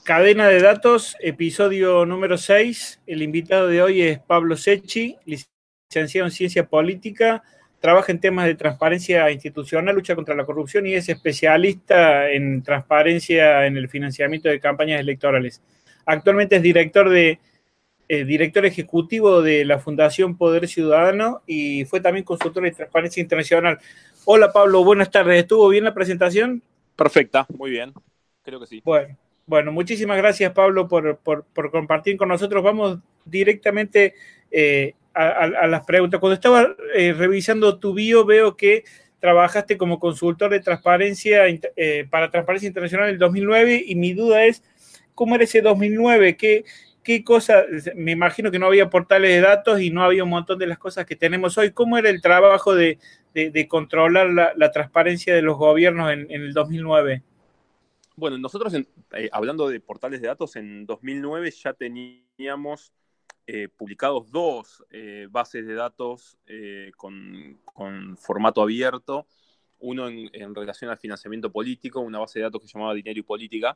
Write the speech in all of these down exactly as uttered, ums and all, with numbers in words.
Cadena de datos, episodio número seis. El invitado de hoy es Pablo Secchi, licenciado en Ciencia Política, trabaja en temas de transparencia institucional, lucha contra la corrupción y es especialista en transparencia en el financiamiento de campañas electorales. Actualmente es director, de, eh, director ejecutivo de la Fundación Poder Ciudadano y fue también consultor de transparencia internacional. Hola Pablo, buenas tardes. ¿Estuvo bien la presentación? Perfecta, muy bien. Creo que sí. Bueno. Bueno, muchísimas gracias, Pablo, por, por, por compartir con nosotros. Vamos directamente eh, a, a, a las preguntas. Cuando estaba eh, revisando tu bio, veo que trabajaste como consultor de transparencia eh, para Transparencia Internacional en el dos mil nueve y mi duda es, ¿cómo era ese dos mil nueve? ¿Qué, qué cosa? Me imagino que no había portales de datos y no había un montón de las cosas que tenemos hoy. ¿Cómo era el trabajo de, de, de controlar la, la transparencia de los gobiernos en, en el dos mil nueve? Bueno, nosotros, en, eh, hablando de portales de datos, en dos mil nueve ya teníamos eh, publicados dos eh, bases de datos eh, con, con formato abierto, uno en, en relación al financiamiento político, una base de datos que se llamaba Dinero y Política,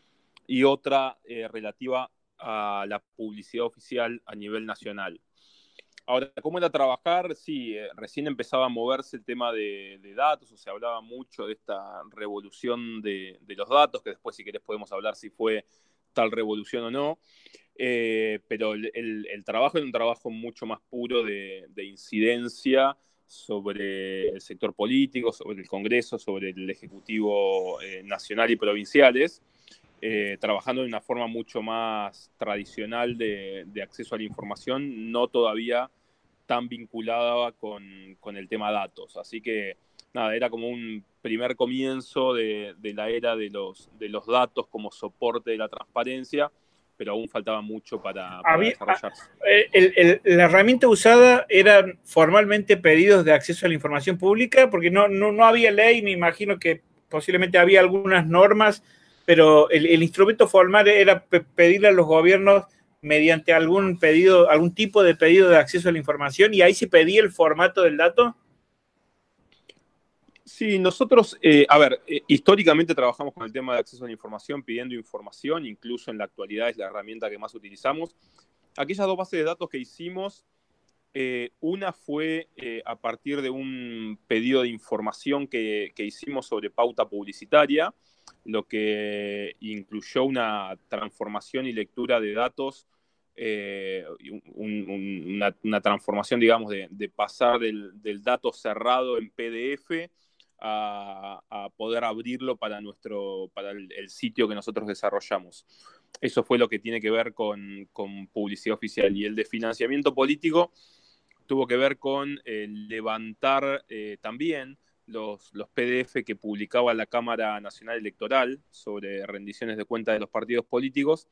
y otra eh, relativa a la publicidad oficial a nivel nacional. Ahora, ¿cómo era trabajar? Sí, eh, recién empezaba a moverse el tema de, de datos, o sea, hablaba mucho de esta revolución de, de los datos, que después, si querés, podemos hablar si fue tal revolución o no. Eh, pero el, el, el trabajo era un trabajo mucho más puro de, de incidencia sobre el sector político, sobre el Congreso, sobre el Ejecutivo eh, nacional y provinciales. Eh, trabajando de una forma mucho más tradicional de, de acceso a la información, no todavía tan vinculada con, con el tema datos. Así que, nada, era como un primer comienzo de, de la era de los, de los datos como soporte de la transparencia, pero aún faltaba mucho para, para Había, desarrollarse. el, el, la herramienta usada eran formalmente pedidos de acceso a la información pública, porque no, no, no había ley, me imagino que posiblemente había algunas normas, pero el, el instrumento formal era pedirle a los gobiernos mediante algún pedido, algún tipo de pedido de acceso a la información, y ahí se pedía el formato del dato. Sí, nosotros, eh, a ver, eh, históricamente trabajamos con el tema de acceso a la información, pidiendo información, incluso en la actualidad es la herramienta que más utilizamos. Aquellas dos bases de datos que hicimos, eh, una fue eh, a partir de un pedido de información que, que hicimos sobre pauta publicitaria, lo que incluyó una transformación y lectura de datos, eh, un, un, una, una transformación, digamos, de, de pasar del, del dato cerrado en P D F a, a poder abrirlo para, nuestro, para el, el sitio que nosotros desarrollamos. Eso fue lo que tiene que ver con, con publicidad oficial. Y el de financiamiento político tuvo que ver con eh, levantar eh, también los, los P D F que publicaba la Cámara Nacional Electoral sobre rendiciones de cuenta de los partidos políticos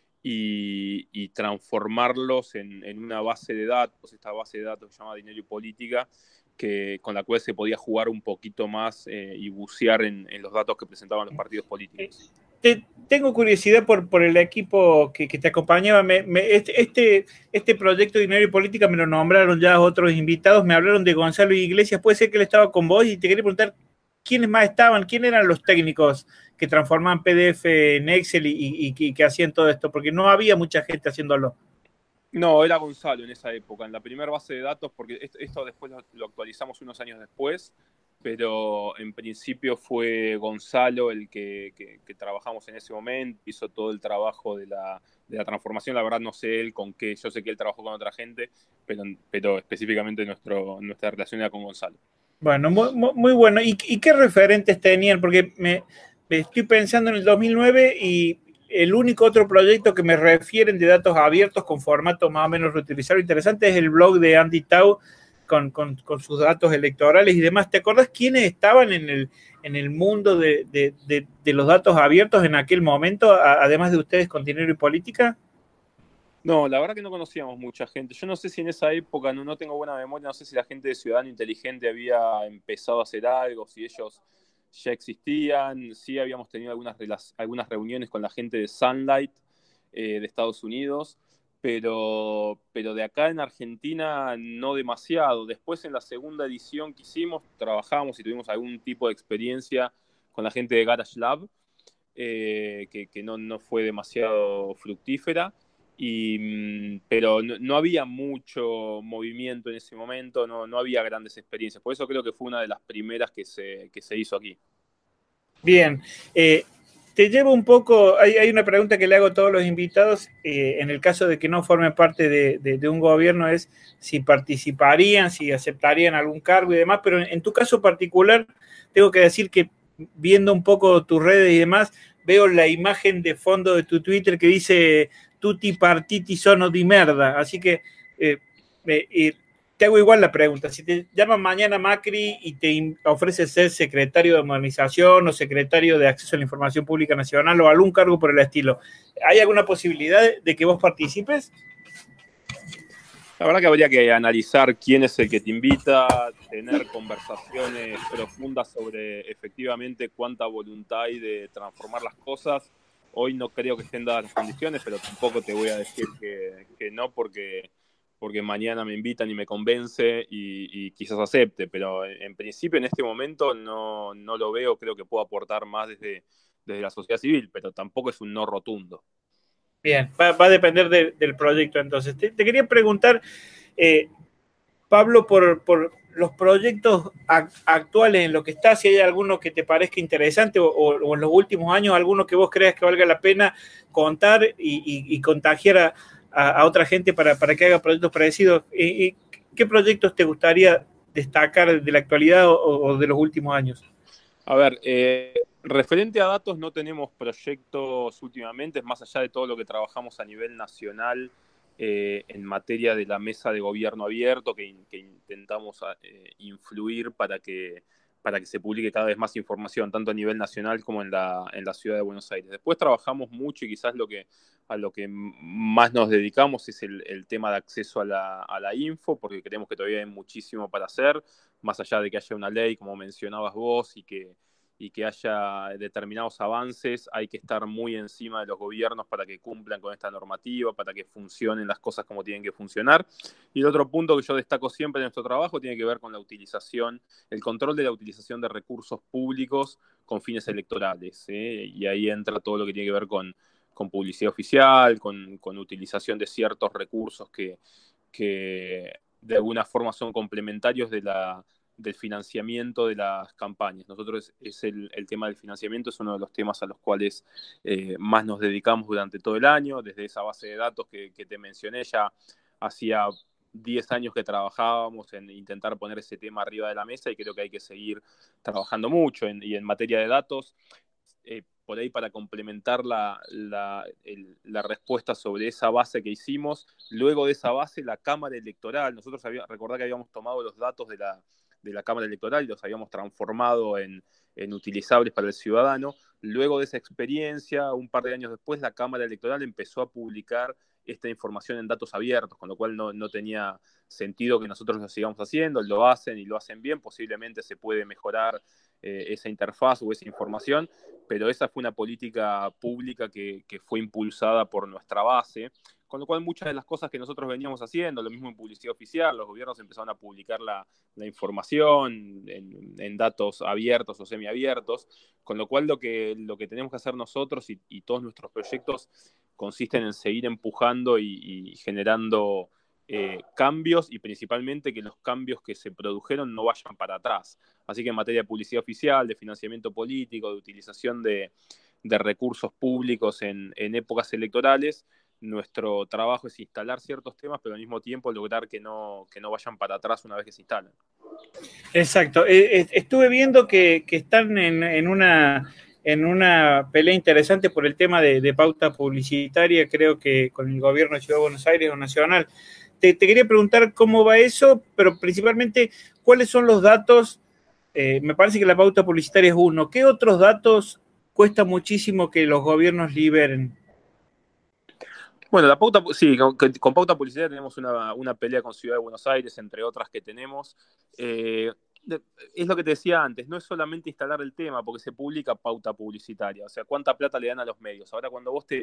y, y transformarlos en, en una base de datos, esta base de datos que se llama Dinero y Política, que, con la cual se podía jugar un poquito más eh, y bucear en, en los datos que presentaban los partidos políticos. Te, tengo curiosidad por, por el equipo que, que te acompañaba. Me, me, este, este proyecto de Dinero y Política me lo nombraron ya otros invitados, me hablaron de Gonzalo Iglesias, puede ser que él estaba con vos y te quería preguntar quiénes más estaban, quién eran los técnicos que transformaban P D F en Excel y, y, y que hacían todo esto, porque no había mucha gente haciéndolo. No, era Gonzalo en esa época, en la primera base de datos, porque esto después lo actualizamos unos años después, pero en principio fue Gonzalo el que, que, que trabajamos en ese momento, hizo todo el trabajo de la, de la transformación. La verdad no sé él con qué, yo sé que él trabajó con otra gente, pero, pero específicamente nuestro, nuestra relación era con Gonzalo. Bueno, muy, muy bueno. ¿Y, ¿Y qué referentes tenían? Porque me, me estoy pensando en el dos mil nueve y el único otro proyecto que me refieren de datos abiertos con formato más o menos reutilizable interesante es el blog de Andy Tao con, con, con sus datos electorales y demás. ¿Te acordás quiénes estaban en el, en el mundo de, de, de, de los datos abiertos en aquel momento, a, además de ustedes con Dinero y Política? No, la verdad que no conocíamos mucha gente. Yo no sé si en esa época, no, no tengo buena memoria, no sé si la gente de Ciudadano Inteligente había empezado a hacer algo, si ellos ya existían. Sí habíamos tenido algunas, algunas reuniones con la gente de Sunlight eh, de Estados Unidos, pero, pero de acá en Argentina no demasiado. Después en la segunda edición que hicimos, trabajamos y tuvimos algún tipo de experiencia con la gente de Garage Lab. eh, que, que no, no fue demasiado fructífera. Y, pero no, no había mucho movimiento en ese momento, no, no había grandes experiencias. Por eso creo que fue una de las primeras que se, que se hizo aquí. Bien, eh, te llevo un poco, hay, hay, una pregunta que le hago a todos los invitados, eh, en el caso de que no formen parte de, de, de, un gobierno, es si participarían, si aceptarían algún cargo y demás, pero en, en tu caso particular, tengo que decir que viendo un poco tus redes y demás, veo la imagen de fondo de tu Twitter que dice tutti partiti sono di merda, así que eh, eh, te hago igual la pregunta, si te llaman mañana Macri y te ofrece ser secretario de modernización o secretario de acceso a la información pública nacional o algún cargo por el estilo, ¿hay alguna posibilidad de que vos participes? La verdad que habría que analizar quién es el que te invita, tener conversaciones profundas sobre efectivamente cuánta voluntad hay de transformar las cosas. Hoy no creo que estén dadas las condiciones, pero tampoco te voy a decir que, que no porque, porque mañana me invitan y me convence y, y quizás acepte. Pero en, en principio en este momento no, no lo veo, creo que puedo aportar más desde, desde la sociedad civil, pero tampoco es un no rotundo. Bien, va, va a depender de, del proyecto entonces. Te, te quería preguntar, eh, Pablo, por, por los proyectos actuales en lo que está, si hay alguno que te parezca interesante o, o, o en los últimos años, alguno que vos creas que valga la pena contar y, y, y contagiar a, a, a otra gente para, para que haga proyectos parecidos. ¿Y, qué proyectos te gustaría destacar de la actualidad o, o de los últimos años? A ver, eh, referente a datos no tenemos proyectos últimamente, más allá de todo lo que trabajamos a nivel nacional eh, en materia de la mesa de gobierno abierto, que, que intentamos eh, influir para que, para que se publique cada vez más información, tanto a nivel nacional como en la, en la ciudad de Buenos Aires. Después trabajamos mucho y quizás lo que, a lo que más nos dedicamos es el, el tema de acceso a la, a la info, porque creemos que todavía hay muchísimo para hacer, más allá de que haya una ley, como mencionabas vos, y que, y que haya determinados avances, hay que estar muy encima de los gobiernos para que cumplan con esta normativa, para que funcionen las cosas como tienen que funcionar. Y el otro punto que yo destaco siempre en nuestro trabajo tiene que ver con la utilización, el control de la utilización de recursos públicos con fines electorales, ¿eh? Y ahí entra todo lo que tiene que ver con, con publicidad oficial, con, con utilización de ciertos recursos que, que de alguna forma son complementarios de la, del financiamiento de las campañas. Nosotros es, es el, el tema del financiamiento, es uno de los temas a los cuales eh, más nos dedicamos durante todo el año, desde esa base de datos que, que te mencioné, ya hacía diez años que trabajábamos en intentar poner ese tema arriba de la mesa y creo que hay que seguir trabajando mucho en, y en materia de datos. Eh, por ahí para complementar la, la, el, la respuesta sobre esa base que hicimos, luego de esa base la Cámara Electoral, nosotros había, recordá que habíamos tomado los datos de la, de la Cámara Electoral y los habíamos transformado en, en utilizables para el ciudadano, luego de esa experiencia, un par de años después, la Cámara Electoral empezó a publicar esta información en datos abiertos, con lo cual no, no tenía sentido que nosotros lo sigamos haciendo, lo hacen y lo hacen bien, posiblemente se puede mejorar eh, esa interfaz o esa información, pero esa fue una política pública que, que fue impulsada por nuestra base, con lo cual muchas de las cosas que nosotros veníamos haciendo, lo mismo en publicidad oficial, los gobiernos empezaron a publicar la, la información en, en datos abiertos o semiabiertos, con lo cual lo que, lo que tenemos que hacer nosotros y, y todos nuestros proyectos consisten en seguir empujando y, y generando eh, cambios y principalmente que los cambios que se produjeron no vayan para atrás. Así que en materia de publicidad oficial, de financiamiento político, de utilización de, de recursos públicos en, en épocas electorales, nuestro trabajo es instalar ciertos temas, pero al mismo tiempo lograr que no, que no vayan para atrás una vez que se instalan. Exacto. Eh, estuve viendo que, que están en, en, una, en una pelea interesante por el tema de, de pauta publicitaria, creo que con el gobierno de Ciudad de Buenos Aires o nacional. Te, te quería preguntar cómo va eso, pero principalmente, ¿cuáles son los datos? Eh, me parece que la pauta publicitaria es uno. ¿Qué otros datos cuesta muchísimo que los gobiernos liberen? Bueno, la pauta, sí, con, con pauta publicitaria tenemos una, una pelea con Ciudad de Buenos Aires, entre otras que tenemos. Eh, de, es lo que te decía antes, no es solamente instalar el tema, porque se publica pauta publicitaria, o sea, cuánta plata le dan a los medios. Ahora, cuando vos te,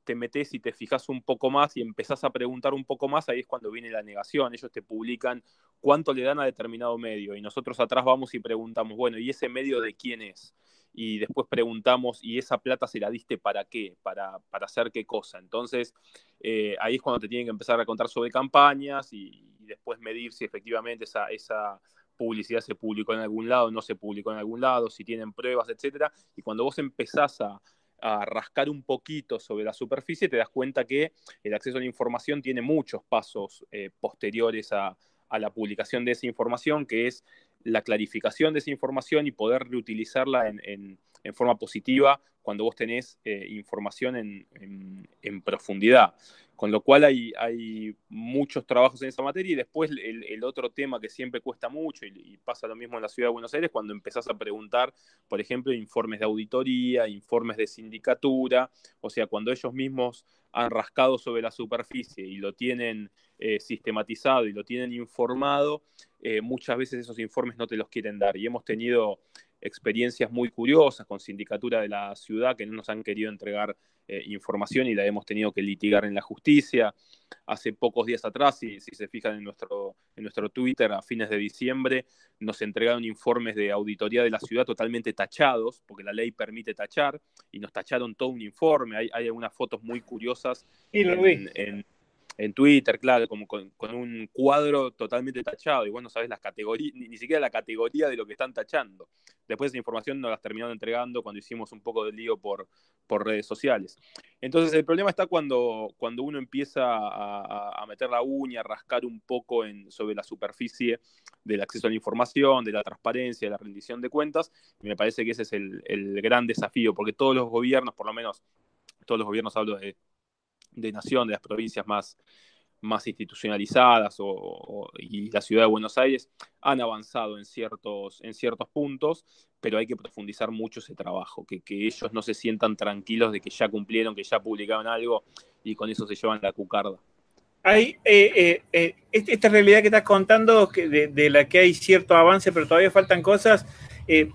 te metés y te fijas un poco más y empezás a preguntar un poco más, ahí es cuando viene la negación. Ellos te publican cuánto le dan a determinado medio y nosotros atrás vamos y preguntamos, bueno, ¿y ese medio de quién es? Y después preguntamos, ¿y esa plata se la diste para qué? ¿Para, para hacer qué cosa? Entonces, eh, ahí es cuando te tienen que empezar a contar sobre campañas y, y después medir si efectivamente esa, esa publicidad se publicó en algún lado, no se publicó en algún lado, si tienen pruebas, etcétera. Y cuando vos empezás a, a rascar un poquito sobre la superficie, te das cuenta que el acceso a la información tiene muchos pasos eh, posteriores a, a la publicación de esa información, que es la clarificación de esa información y poder reutilizarla en, en, en forma positiva cuando vos tenés eh, información en, en, en profundidad. Con lo cual hay, hay muchos trabajos en esa materia y después el, el otro tema que siempre cuesta mucho y, y pasa lo mismo en la ciudad de Buenos Aires cuando empezás a preguntar, por ejemplo, informes de auditoría, informes de sindicatura, o sea, cuando ellos mismos han rascado sobre la superficie y lo tienen eh, sistematizado y lo tienen informado, eh, muchas veces esos informes no te los quieren dar. Y hemos tenido experiencias muy curiosas con sindicatura de la ciudad que no nos han querido entregar eh, información y la hemos tenido que litigar en la justicia. Hace pocos días atrás, si, si se fijan en nuestro, en nuestro Twitter, a fines de diciembre, nos entregaron informes de auditoría de la ciudad totalmente tachados, porque la ley permite tachar, y nos tacharon todo un informe. Hay, hay algunas fotos muy curiosas Y lo vi. en, en en Twitter, claro, como con, con, un cuadro totalmente tachado, y vos no sabés las categorías, ni, ni siquiera la categoría de lo que están tachando. Después esa información nos las terminaron entregando cuando hicimos un poco de lío por, por redes sociales. Entonces el problema está cuando, cuando uno empieza a, a, meter la uña, a rascar un poco en, sobre la superficie del acceso a la información, de la transparencia, de la rendición de cuentas, y me parece que ese es el, el gran desafío, porque todos los gobiernos, por lo menos todos los gobiernos, hablo de de nación, de las provincias más, más institucionalizadas o, o, y la ciudad de Buenos Aires han avanzado en ciertos, en ciertos puntos, pero hay que profundizar mucho ese trabajo, que, que ellos no se sientan tranquilos de que ya cumplieron, que ya publicaron algo y con eso se llevan la cucarda. Hay eh, eh, eh, esta realidad que estás contando, que de, de la que hay cierto avance, pero todavía faltan cosas. Eh,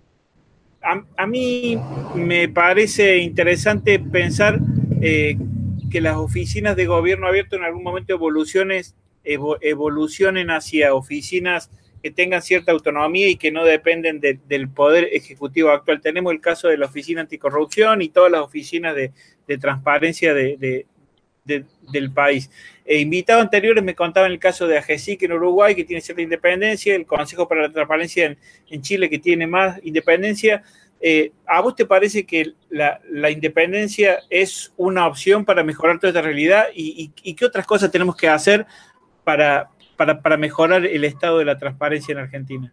a, a mí me parece interesante pensar eh, que las oficinas de gobierno abierto en algún momento evoluciones, evo, evolucionen hacia oficinas que tengan cierta autonomía y que no dependen de, del poder ejecutivo actual. Tenemos el caso de la Oficina Anticorrupción y todas las oficinas de, de transparencia de, de, de, del país. Eh, invitados anteriores me contaban el caso de AGESIC en Uruguay, que tiene cierta independencia, el Consejo para la Transparencia en, en Chile, que tiene más independencia. Eh, ¿A vos te parece que la, la, independencia es una opción para mejorar toda esta realidad? ¿Y, y, y qué otras cosas tenemos que hacer para, para, para mejorar el estado de la transparencia en Argentina?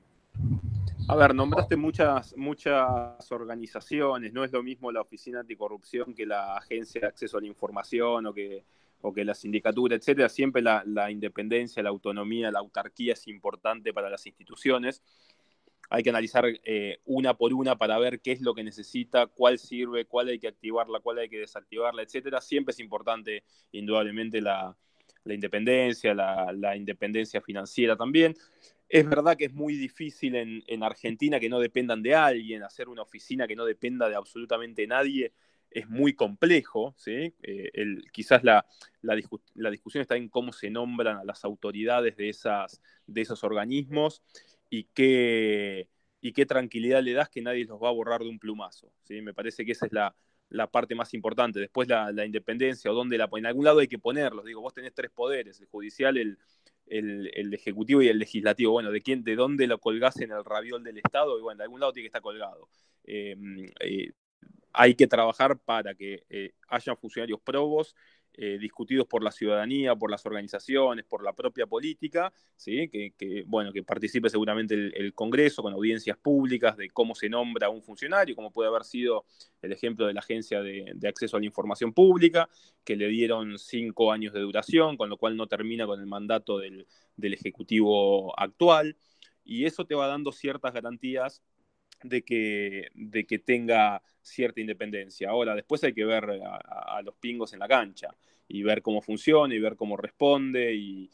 A ver, nombraste muchas, muchas organizaciones, no es lo mismo la Oficina Anticorrupción que la Agencia de Acceso a la Información o que, o que la sindicatura, etcétera. Siempre la, la independencia, la autonomía, la autarquía es importante para las instituciones. Hay que analizar eh, una por una para ver qué es lo que necesita, cuál sirve, cuál hay que activarla, cuál hay que desactivarla, etcétera. Siempre es importante, indudablemente, la, la independencia, la, la independencia financiera también. Es verdad que es muy difícil en, en Argentina que no dependan de alguien, hacer una oficina que no dependa de absolutamente nadie es muy complejo, ¿sí? Eh, el, quizás la, la, discu la, discusión está en cómo se nombran a las autoridades de, esas, de esos organismos y qué, y qué tranquilidad le das que nadie los va a borrar de un plumazo, ¿sí? Me parece que esa es la, la parte más importante. Después la, la independencia o dónde la en algún lado hay que ponerlos. Digo, vos tenés tres poderes, el judicial, el, el, el ejecutivo y el legislativo. Bueno, ¿de quién, de dónde lo colgás en el raviol del Estado? Y bueno, de algún lado tiene que estar colgado. Eh, eh, hay que trabajar para que eh, haya funcionarios probos, eh, discutidos por la ciudadanía, por las organizaciones, por la propia política, ¿sí? que, que, bueno, que participe seguramente el, el Congreso con audiencias públicas de cómo se nombra un funcionario, como puede haber sido el ejemplo de la Agencia de, de Acceso a la Información Pública, que le dieron cinco años de duración, con lo cual no termina con el mandato del, del Ejecutivo actual, y eso te va dando ciertas garantías de que, de que tenga cierta independencia. Ahora, después hay que ver a, a los pingos en la cancha y ver cómo funciona y ver cómo responde y,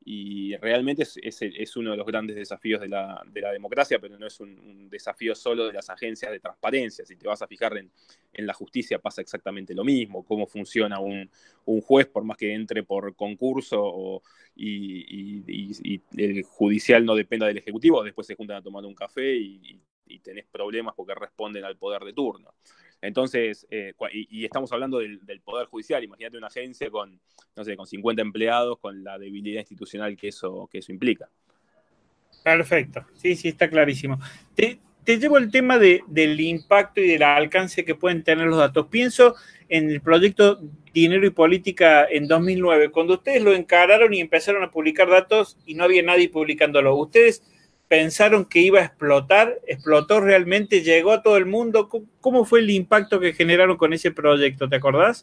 y realmente es, es, es uno de los grandes desafíos de la, de la democracia, pero no es un, un desafío solo de las agencias de transparencia. Si te vas a fijar en, en la justicia pasa exactamente lo mismo, cómo funciona un, un juez por más que entre por concurso o, y, y, y, y el judicial no dependa del ejecutivo, después se juntan a tomar un café y, y tenés problemas porque responden al poder de turno. Entonces, eh, y, y estamos hablando del, del Poder Judicial. Imagínate una agencia con, no sé, con cincuenta empleados, con la debilidad institucional que eso, que eso implica. Perfecto, sí, sí, está clarísimo. Te, te llevo el tema de, del impacto y del alcance que pueden tener los datos. Pienso en el proyecto Dinero y Política en dos mil nueve, cuando ustedes lo encararon y empezaron a publicar datos y no había nadie publicándolo. ¿Ustedes pensaron que iba a explotar? ¿Explotó realmente? ¿Llegó a todo el mundo? ¿Cómo fue el impacto que generaron con ese proyecto? ¿Te acordás?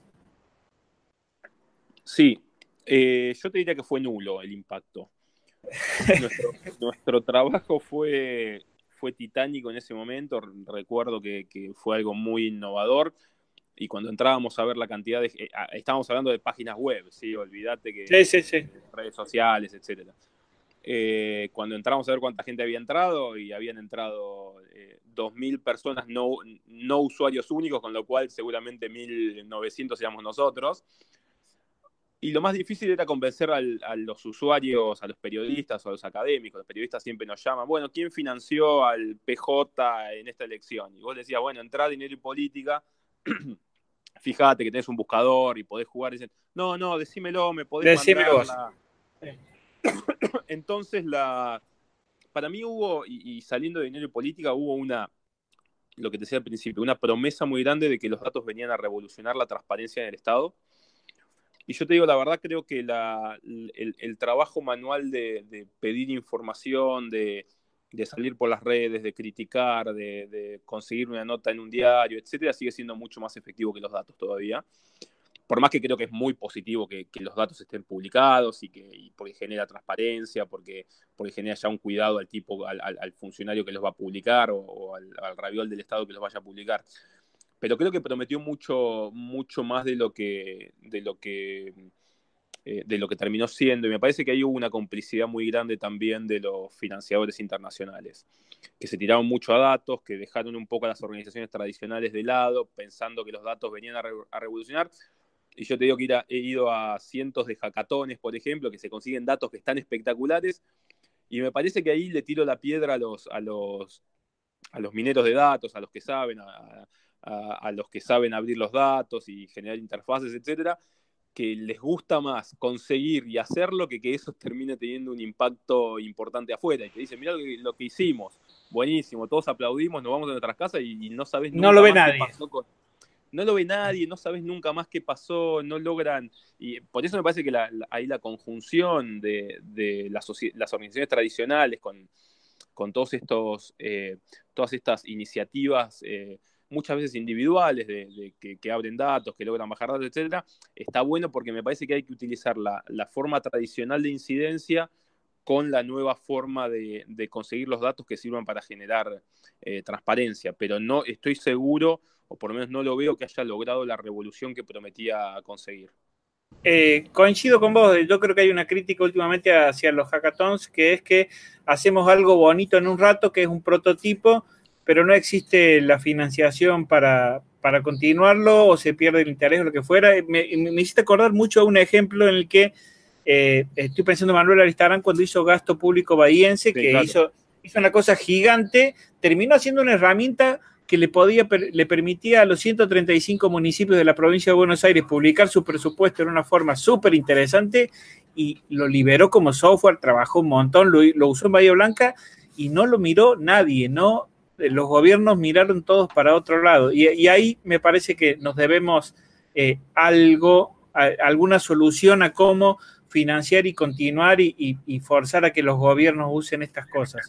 Sí, eh, yo te diría que fue nulo el impacto. Nuestro, nuestro trabajo fue, fue titánico en ese momento. Recuerdo que, que fue algo muy innovador. Y cuando entrábamos a ver la cantidad de... Eh, estábamos hablando de páginas web, ¿sí? Olvídate que... Sí, sí, sí. Redes sociales, etcétera. Eh, cuando entramos a ver cuánta gente había entrado, y habían entrado eh, dos mil personas no, no usuarios únicos, con lo cual seguramente mil novecientos éramos nosotros. Y lo más difícil era convencer al, a los usuarios, a los periodistas o a los académicos. Los periodistas siempre nos llaman, bueno, ¿quién financió al P J en esta elección? Y vos decías, bueno, entrá Dinero y Política, fíjate que tenés un buscador y podés jugar. Y dicen, no, no, decímelo, me podés Decímelo mandar la... Entonces, la... para mí hubo, y, y saliendo de Dinero y Política, hubo una, lo que te decía al principio, una promesa muy grande de que los datos venían a revolucionar la transparencia en el Estado. Y yo te digo, la verdad, creo que la, el, el trabajo manual de, de pedir información, de, de salir por las redes, de criticar, de, de conseguir una nota en un diario, etcétera, sigue siendo mucho más efectivo que los datos todavía. Por más que creo que es muy positivo que, que los datos estén publicados y, que, y porque genera transparencia, porque, porque genera ya un cuidado al tipo, al, al, al funcionario que los va a publicar o, o al, al raviol del Estado que los vaya a publicar. Pero creo que prometió mucho, mucho más de lo que, de lo que, eh, de lo que terminó siendo. Y me parece que ahí hubo una complicidad muy grande también de los financiadores internacionales, que se tiraron mucho a datos, que dejaron un poco a las organizaciones tradicionales de lado, pensando que los datos venían a, re, a revolucionar. Y yo te digo que ir a, he ido a cientos de hackatones, por ejemplo, que se consiguen datos que están espectaculares, y me parece que ahí le tiro la piedra a los, a los, a los mineros de datos, a los que saben, a, a, a los que saben abrir los datos y generar interfaces, etcétera, que les gusta más conseguir y hacerlo que que eso termine teniendo un impacto importante afuera. Y te dicen, mirá lo que, lo que hicimos, buenísimo, todos aplaudimos, nos vamos a nuestras casas y, y no sabes nunca no lo ve más nadie. qué pasó con... No lo ve nadie, no sabes nunca más qué pasó, no logran... Y por eso me parece que la, la, ahí la conjunción de, de las, las organizaciones tradicionales con, con todos estos, eh, todas estas iniciativas, eh, muchas veces individuales, de, de que, que abren datos, que logran bajar datos, etcétera, está bueno porque me parece que hay que utilizar la, la forma tradicional de incidencia con la nueva forma de, de conseguir los datos que sirvan para generar eh, transparencia, pero no estoy seguro, o por lo menos no lo veo, que haya logrado la revolución que prometía conseguir. Eh, coincido con vos, yo creo que hay una crítica últimamente hacia los hackathons, que es que hacemos algo bonito en un rato, que es un prototipo, pero no existe la financiación para, para continuarlo, o se pierde el interés o lo que fuera. Me, me hiciste acordar mucho a un ejemplo en el que eh, estoy pensando en Manuel Aristarán cuando hizo Gasto Público Bahiense, sí, que claro. hizo, hizo una cosa gigante, terminó haciendo una herramienta que le, podía, le permitía a los ciento treinta y cinco municipios de la provincia de Buenos Aires publicar su presupuesto en una forma súper interesante, y lo liberó como software, trabajó un montón, lo, lo usó en Bahía Blanca y no lo miró nadie, no, los gobiernos miraron todos para otro lado, y, y ahí me parece que nos debemos eh, algo, a, alguna solución a cómo financiar y continuar y, y, y forzar a que los gobiernos usen estas cosas.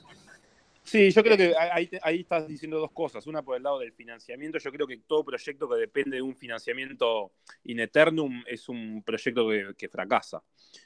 Sí, yo creo que ahí, ahí estás diciendo dos cosas. Una, por el lado del financiamiento. Yo creo que todo proyecto que depende de un financiamiento in eternum es un proyecto que, que fracasa.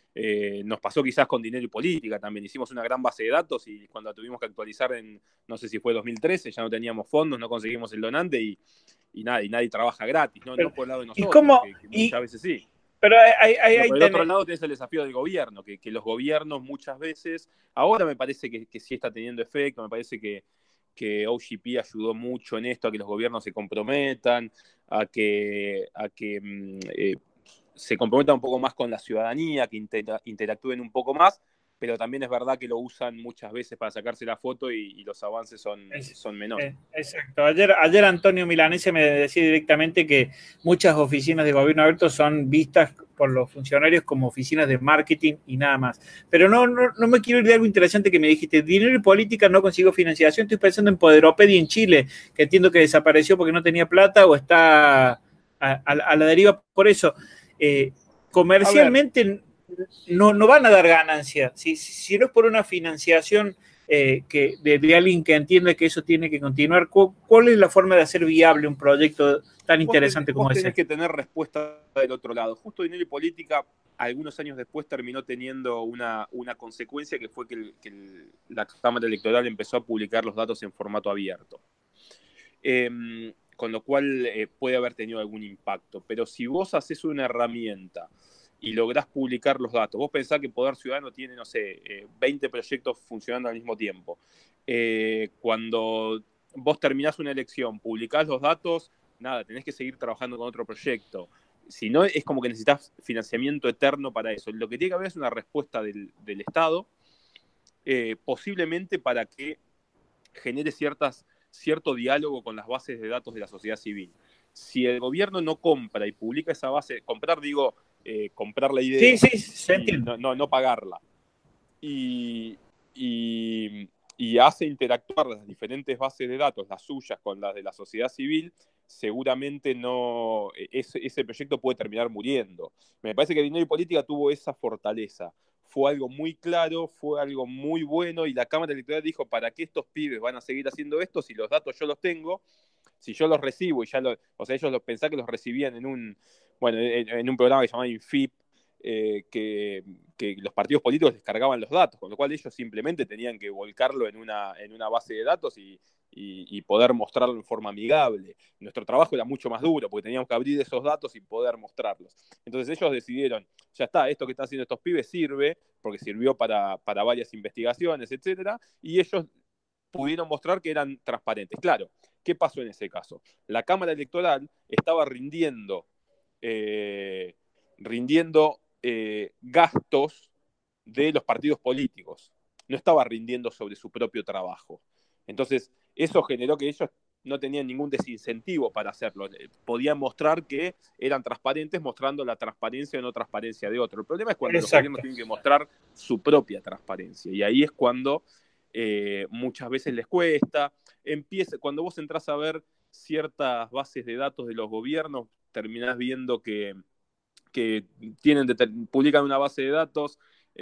Eh, nos pasó quizás con Dinero y Política también. Hicimos una gran base de datos y cuando la tuvimos que actualizar en, no sé si fue dos mil trece, ya no teníamos fondos, no conseguimos el donante y, y, nada, y nadie trabaja gratis, ¿no? Pero, no por el lado de nosotros, ¿y cómo, que, que muchas y, veces sí. Pero hay, hay, Pero hay por el otro tener... lado tenés el desafío del gobierno, que, que los gobiernos muchas veces, ahora me parece que, que sí está teniendo efecto, me parece que, que O G P ayudó mucho en esto, a que los gobiernos se comprometan, a que, a que mm, eh, se comprometan un poco más con la ciudadanía, que inter interactúen un poco más, pero también es verdad que lo usan muchas veces para sacarse la foto y, y los avances son, Es, son menores. eh, exacto. Ayer, ayer Antonio Milanese me decía directamente que muchas oficinas de gobierno abierto son vistas por los funcionarios como oficinas de marketing y nada más. Pero no, no, no me quiero ir de algo interesante que me dijiste. Dinero y política no consigo financiación. Estoy pensando en Poderopedia en Chile, que entiendo que desapareció porque no tenía plata o está a, a, a la deriva por eso. Eh, A ver, comercialmente no, no van a dar ganancia. Si, si no es por una financiación eh, que de, de alguien que entiende que eso tiene que continuar, ¿cu ¿cuál es la forma de hacer viable un proyecto tan vos, ten, interesante como vos tenés ese? que tener respuesta del otro lado. Justo Dinero y Política, algunos años después, terminó teniendo una, una consecuencia que fue que, el, que el, la Cámara Electoral empezó a publicar los datos en formato abierto. Eh, con lo cual eh, puede haber tenido algún impacto. Pero si vos haces una herramienta y lográs publicar los datos, vos pensás que Poder Ciudadano tiene, no sé, eh, veinte proyectos funcionando al mismo tiempo. Eh, cuando vos terminás una elección, publicás los datos, nada, tenés que seguir trabajando con otro proyecto. Si no, es como que necesitas financiamiento eterno para eso. Lo que tiene que haber es una respuesta del, del Estado, eh, posiblemente para que genere ciertas, cierto diálogo con las bases de datos de la sociedad civil. Si el gobierno no compra y publica esa base, comprar digo, eh, comprar la Sí, idea sí, se y entiende. no, no, no pagarla, y, y, y hace interactuar las diferentes bases de datos, las suyas con las de la sociedad civil, seguramente no, ese, ese proyecto puede terminar muriendo. Me parece que Dinero y Política tuvo esa fortaleza. Fue algo muy claro, fue algo muy bueno, y la Cámara Electoral dijo, ¿para qué estos pibes van a seguir haciendo esto si los datos yo los tengo? Si yo los recibo y ya lo, o sea, ellos los pensá que los recibían en un, bueno, en, en un programa que se llamaba Infip, eh, que, que los partidos políticos descargaban los datos, con lo cual ellos simplemente tenían que volcarlo en una, en una base de datos y, y, y poder mostrarlo en forma amigable. Nuestro trabajo era mucho más duro, porque teníamos que abrir esos datos y poder mostrarlos. Entonces ellos decidieron, ya está, esto que están haciendo estos pibes sirve, porque sirvió para, para varias investigaciones, etcétera, y ellos pudieron mostrar que eran transparentes. Claro, ¿qué pasó en ese caso? La Cámara Electoral estaba rindiendo, eh, rindiendo eh, gastos de los partidos políticos. No estaba rindiendo sobre su propio trabajo. Entonces, eso generó que ellos no tenían ningún desincentivo para hacerlo. Podían mostrar que eran transparentes mostrando la transparencia o no transparencia de otro. El problema es cuando los gobiernos Exacto. tienen que mostrar su propia transparencia. Y ahí es cuando eh, muchas veces les cuesta. Empieza, cuando vos entrás a ver ciertas bases de datos de los gobiernos, terminás viendo que, que tienen, publican una base de datos,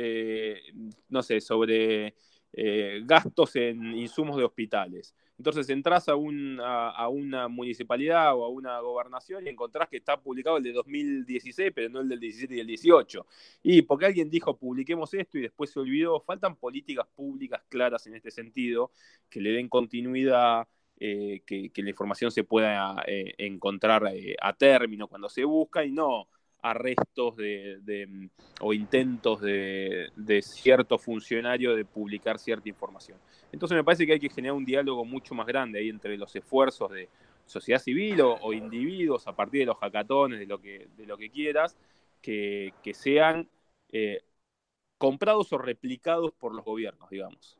eh, no sé, sobre eh, gastos en insumos de hospitales. Entonces entras a, un, a, a, una municipalidad o a una gobernación y encontrás que está publicado el de dos mil dieciséis, pero no el del diecisiete y el dieciocho. Y porque alguien dijo, publiquemos esto y después se olvidó, faltan políticas públicas claras en este sentido, que le den continuidad, eh, que, que la información se pueda eh, encontrar eh, a término cuando se busca y no arrestos de, de, o intentos de, de cierto funcionario de publicar cierta información. Entonces me parece que hay que generar un diálogo mucho más grande ahí entre los esfuerzos de sociedad civil o, o individuos a partir de los hackatones, de lo que, de lo que quieras, que, que sean eh, comprados o replicados por los gobiernos, digamos.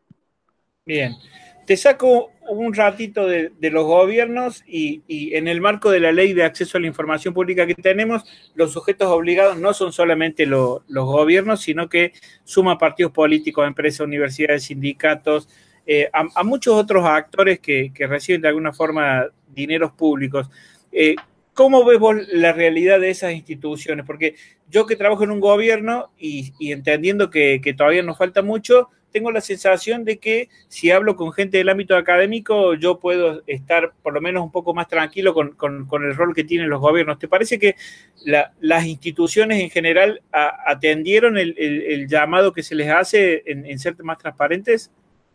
Bien, te saco un ratito de, de los gobiernos y, y en el marco de la ley de acceso a la información pública que tenemos, los sujetos obligados no son solamente lo, los gobiernos, sino que suman partidos políticos, empresas, universidades, sindicatos, eh, a, a muchos otros actores que, que reciben de alguna forma dineros públicos. Eh, ¿Cómo ves vos la realidad de esas instituciones? Porque yo que trabajo en un gobierno y, y entendiendo que, que todavía nos falta mucho, tengo la sensación de que si hablo con gente del ámbito académico, yo puedo estar por lo menos un poco más tranquilo con, con, con el rol que tienen los gobiernos. ¿Te parece que la, las instituciones en general a, atendieron el, el, el, llamado que se les hace en, en ser más transparentes?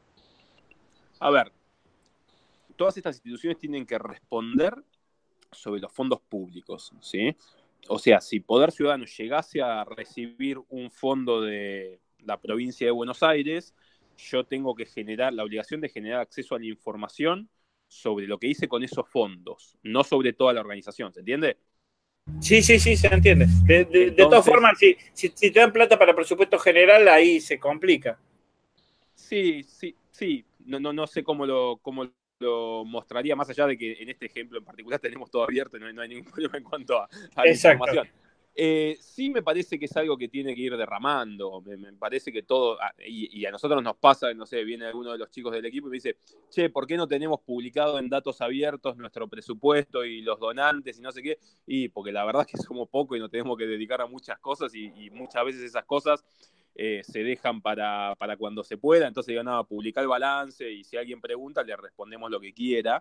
A ver, todas estas instituciones tienen que responder sobre los fondos públicos, ¿sí? o sea, si Poder Ciudadano llegase a recibir un fondo de la provincia de Buenos Aires, yo tengo que generar la obligación de generar acceso a la información sobre lo que hice con esos fondos, no sobre toda la organización, ¿se entiende? Sí, sí, sí, se entiende. De, de, de todas Entonces, formas, si, si, si te dan plata para presupuesto general, ahí se complica. sí, sí, sí, no, no, no sé cómo lo, cómo lo mostraría, más allá de que en este ejemplo en particular tenemos todo abierto y no hay, no hay ningún problema en cuanto a, a la Exacto. información. Eh, sí me parece que es algo que tiene que ir derramando, me, me parece que todo, y, y, a nosotros nos pasa, no sé, viene alguno de los chicos del equipo y me dice, che, ¿por qué no tenemos publicado en datos abiertos nuestro presupuesto y los donantes y no sé qué? Y porque la verdad es que somos poco y nos tenemos que dedicar a muchas cosas y, y muchas veces esas cosas eh, se dejan para, para cuando se pueda, entonces digo, nada, publicar el balance y si alguien pregunta le respondemos lo que quiera.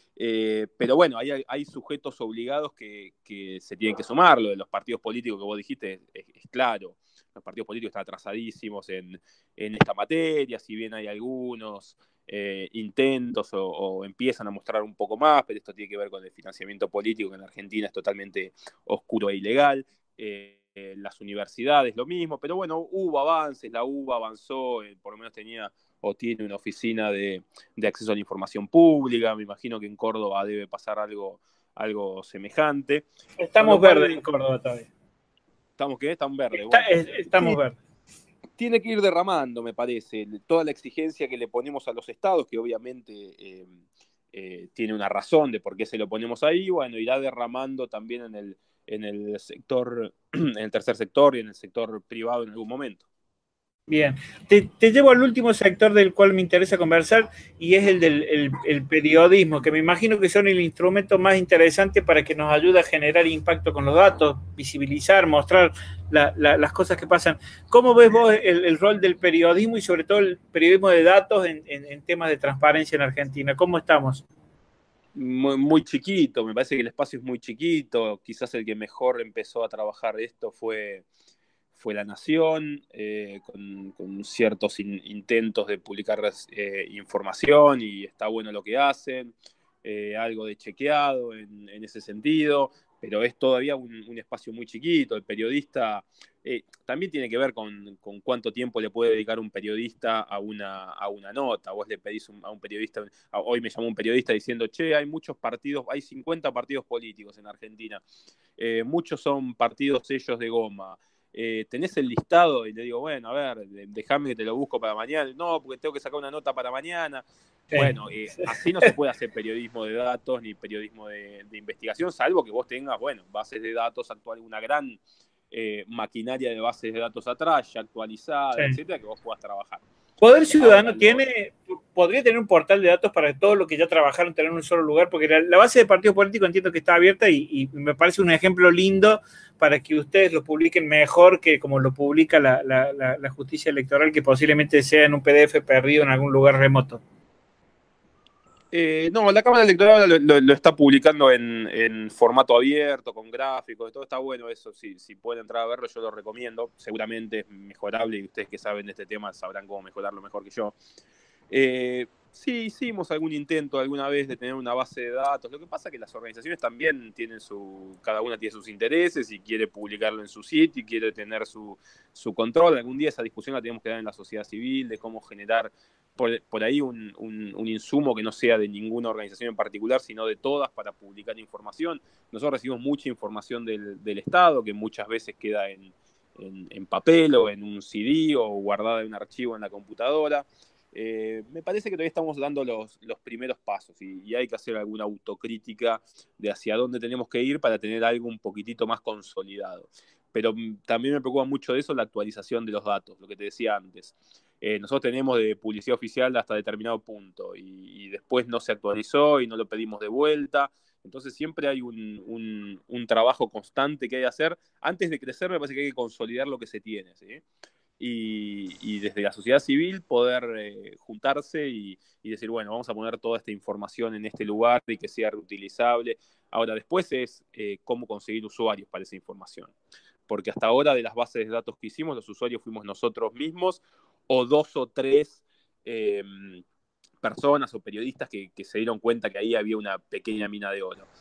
Eh, pero bueno, hay, hay sujetos obligados que, que, se tienen que sumar. Lo de los partidos políticos que vos dijiste es, es, es claro. Los partidos políticos están atrasadísimos en, en esta materia, si bien hay algunos eh, intentos o, o empiezan a mostrar un poco más, pero esto tiene que ver con el financiamiento político, que en Argentina es totalmente oscuro e ilegal. Eh, las universidades, lo mismo, pero bueno, hubo avances, la U B A avanzó, eh, por lo menos tenía o tiene una oficina de, de acceso a la información pública, me imagino que en Córdoba debe pasar algo, algo semejante, con Estamos lo verdes en cual, Córdoba todavía. ¿estamos qué? Están verde, Está, bueno. es, estamos Sí, verdes. tiene que ir derramando, me parece, toda la exigencia que le ponemos a los estados, que obviamente eh, eh, tiene una razón de por qué se lo ponemos ahí, bueno, irá derramando también en el, en el sector, en el tercer sector y en el sector privado en algún momento. Bien, te, te, llevo al último sector del cual me interesa conversar y es el del el, el periodismo, que me imagino que son el instrumento más interesante para que nos ayude a generar impacto con los datos, visibilizar, mostrar la, la, las cosas que pasan. ¿Cómo ves vos el, el rol del periodismo y sobre todo el periodismo de datos en, en, en temas de transparencia en Argentina? ¿Cómo estamos? Muy, muy chiquito, me parece que el espacio es muy chiquito, quizás el que mejor empezó a trabajar esto fue fue La Nación, eh, con, con, ciertos in, intentos de publicar eh, información y está bueno lo que hacen, eh, algo de chequeado en, en, ese sentido, pero es todavía un, un espacio muy chiquito. El periodista eh, también tiene que ver con, con, cuánto tiempo le puede dedicar un periodista a una, a una nota. Vos le pedís un, a un periodista, a, hoy me llamó un periodista diciendo, che, hay muchos partidos, hay cincuenta partidos políticos en Argentina, eh, muchos son partidos sellos de goma. Eh, ¿tenés el listado? Y le digo, bueno, a ver, déjame que te lo busco para mañana. No, porque tengo que sacar una nota para mañana. Sí. Bueno, eh, así no se puede hacer periodismo de datos ni periodismo de, de investigación, salvo que vos tengas, bueno, bases de datos actuales, una gran eh, maquinaria de bases de datos atrás, ya actualizada, sí, etcétera, que vos puedas trabajar. Poder Ciudadano Ahora, tiene, lo... podría tener un portal de datos para todo lo que ya trabajaron, tener en un solo lugar, porque la, la base de partido político entiendo que está abierta y, y me parece un ejemplo lindo para que ustedes lo publiquen mejor que como lo publica la, la, la, la justicia electoral, que posiblemente sea en un P D F perdido en algún lugar remoto. Eh, no, la Cámara Electoral lo, lo, lo está publicando en, en, formato abierto, con gráficos, todo está bueno eso. Si, si pueden entrar a verlo, yo lo recomiendo. Seguramente es mejorable y ustedes que saben de este tema sabrán cómo mejorarlo mejor que yo. Eh, sí, hicimos algún intento alguna vez de tener una base de datos. Lo que pasa es que las organizaciones también tienen su, cada una tiene sus intereses y quiere publicarlo en su sitio y quiere tener su, su control. Algún día esa discusión la tenemos que dar en la sociedad civil de cómo generar por, por ahí un, un, un insumo que no sea de ninguna organización en particular, sino de todas para publicar información. Nosotros recibimos mucha información del, del Estado que muchas veces queda en, en, en papel o en un C D o guardada en un archivo en la computadora. Eh, me parece que todavía estamos dando los, los primeros pasos y, y hay que hacer alguna autocrítica de hacia dónde tenemos que ir para tener algo un poquitito más consolidado. Pero también me preocupa mucho de eso la actualización de los datos, lo que te decía antes. Eh, nosotros tenemos de publicidad oficial hasta determinado punto y, y después no se actualizó y no lo pedimos de vuelta. Entonces siempre hay un, un, un trabajo constante que hay que hacer. Antes de crecer me parece que hay que consolidar lo que se tiene, ¿sí? Y, y desde la sociedad civil poder eh, juntarse y, y decir, bueno, vamos a poner toda esta información en este lugar y que sea reutilizable. Ahora, después es eh, cómo conseguir usuarios para esa información. Porque hasta ahora de las bases de datos que hicimos, los usuarios fuimos nosotros mismos o dos o tres eh, personas o periodistas que, que se dieron cuenta que ahí había una pequeña mina de oro.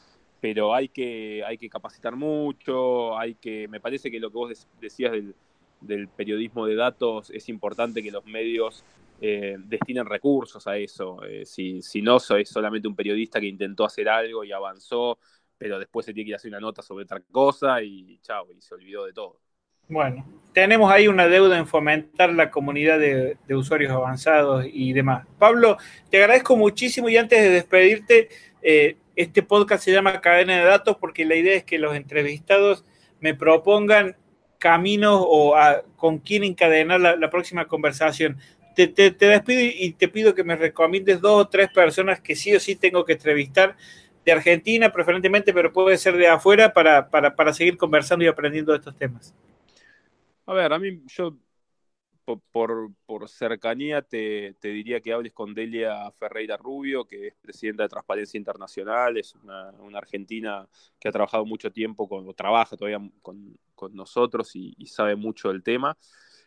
pero hay que, hay que capacitar mucho, hay que, me parece que lo que vos decías del, del periodismo de datos, es importante que los medios eh, destinen recursos a eso. Eh, si, si no, soy solamente un periodista que intentó hacer algo y avanzó, pero después se tiene que ir a hacer una nota sobre otra cosa y chao, y se olvidó de todo. Bueno, tenemos ahí una deuda en fomentar la comunidad de, de usuarios avanzados y demás. Pablo, te agradezco muchísimo y antes de despedirte, eh, este podcast se llama Cadena de Datos porque la idea es que los entrevistados me propongan caminos o a, con quién encadenar la, la próxima conversación. Te, te, te despido y te pido que me recomiendes dos o tres personas que sí o sí tengo que entrevistar de Argentina preferentemente, pero puede ser de afuera para, para, para seguir conversando y aprendiendo de estos temas. A ver, a mí, yo por, por, por cercanía te, te diría que hables con Delia Ferreira Rubio, que es presidenta de Transparencia Internacional, es una, una argentina que ha trabajado mucho tiempo, con, o trabaja todavía con, con nosotros y, y sabe mucho del tema.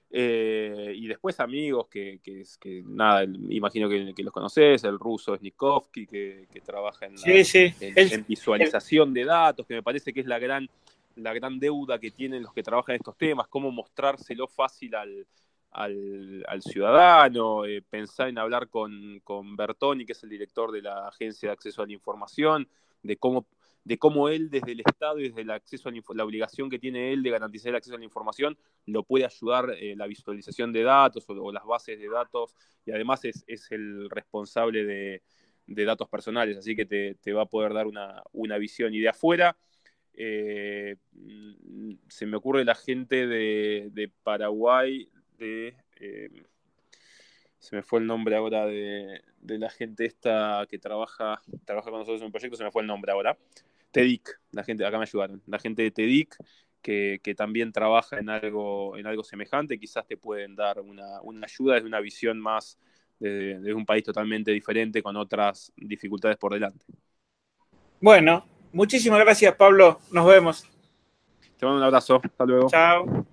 Eh, y después amigos que, que, que nada, imagino que, que los conoces, el ruso Snikovsky, que, que trabaja en, la, sí, sí. en, El, en visualización el... de datos, que me parece que es la gran... la gran deuda que tienen los que trabajan en estos temas, cómo mostrárselo fácil al, al, al ciudadano, eh, pensar en hablar con, con Bertoni, que es el director de la Agencia de Acceso a la Información, de cómo, de cómo él desde el Estado y desde el acceso a la, la obligación que tiene él de garantizar el acceso a la información, lo puede ayudar eh, la visualización de datos o, o las bases de datos, y además es, es el responsable de, de datos personales, así que te, te va a poder dar una, una visión. Y de afuera, Eh, se me ocurre la gente de, de Paraguay, de, eh, se me fue el nombre ahora de, de la gente esta que trabaja, trabaja con nosotros en un proyecto, se me fue el nombre ahora. TEDIC, la gente, acá me ayudaron, la gente de TEDIC que, que también trabaja en algo, en algo semejante, quizás te pueden dar una, una ayuda desde una visión más de, de un país totalmente diferente con otras dificultades por delante. Bueno, muchísimas gracias, Pablo. Nos vemos. Te mando un abrazo. Hasta luego. Chao.